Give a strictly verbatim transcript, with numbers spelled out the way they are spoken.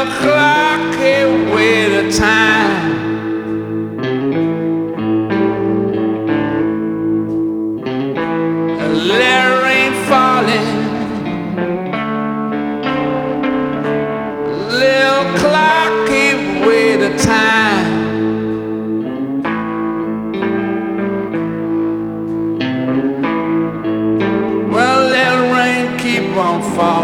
little clock away the time. A little rain falling, little clock away the time.